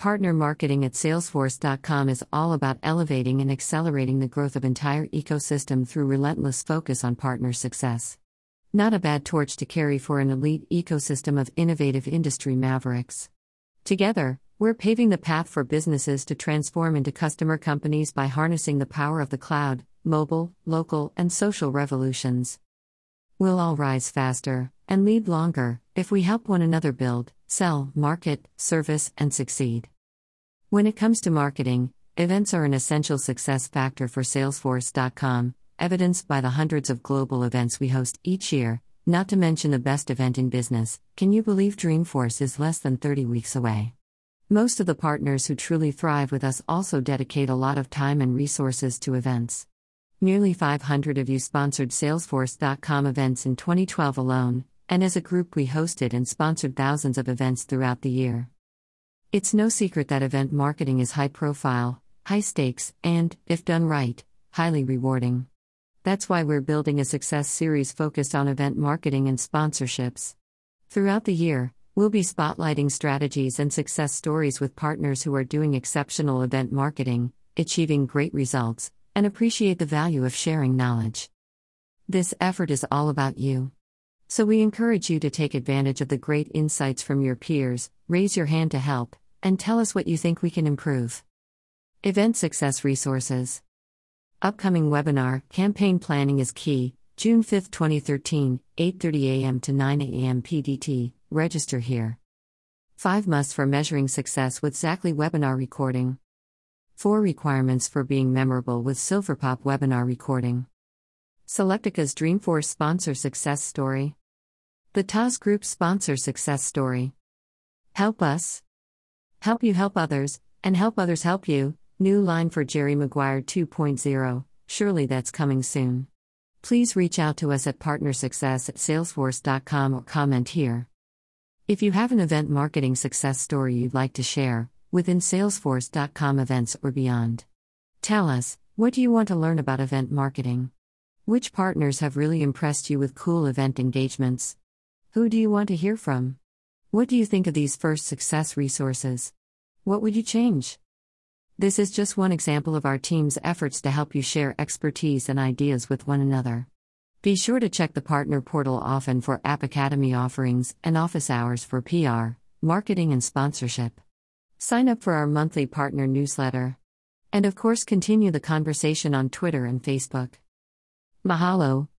Partner marketing at Salesforce.com is all about elevating and accelerating the growth of entire ecosystem through relentless focus on partner success. Not a bad torch to carry for an elite ecosystem of innovative industry mavericks. Together, we're paving the path for businesses to transform into customer companies by harnessing the power of the cloud, mobile, local, and social revolutions. We'll all rise faster and lead longer if we help one another build, sell, market, service, and succeed. When it comes to marketing, events are an essential success factor for Salesforce.com, evidenced by the hundreds of global events we host each year, not to mention the best event in business. Can you believe Dreamforce is less than 30 weeks away? Most of the partners who truly thrive with us also dedicate a lot of time and resources to events. Nearly 500 of you sponsored Salesforce.com events in 2012 alone, and as a group we hosted and sponsored thousands of events throughout the year. It's no secret that event marketing is high profile, high stakes, and, if done right, highly rewarding. That's why we're building a success series focused on event marketing and sponsorships. Throughout the year, we'll be spotlighting strategies and success stories with partners who are doing exceptional event marketing, achieving great results, and appreciate the value of sharing knowledge. This effort is all about you. So we encourage you to take advantage of the great insights from your peers, raise your hand to help, and tell us what you think we can improve. Event Success Resources. Upcoming webinar, Campaign Planning is Key, June 5, 2013, 8:30 a.m. to 9 a.m. PDT, register here. 5 musts for measuring success with Xactly webinar recording. 4 requirements for being memorable with Silverpop webinar recording. Selectica's Dreamforce sponsor success story. The Taz Group sponsor success story. Help us. Help you help others, and help others help you. New line for Jerry Maguire 2.0, surely that's coming soon. Please reach out to us at partnersuccess@salesforce.com or comment here. If you have an event marketing success story you'd like to share, within Salesforce.com events or beyond. Tell us, what do you want to learn about event marketing? Which partners have really impressed you with cool event engagements? Who do you want to hear from? What do you think of these first success resources? What would you change? This is just one example of our team's efforts to help you share expertise and ideas with one another. Be sure to check the partner portal often for App Academy offerings and office hours for PR, marketing, and sponsorship. Sign up for our monthly partner newsletter. And of course, continue the conversation on Twitter and Facebook. Mahalo.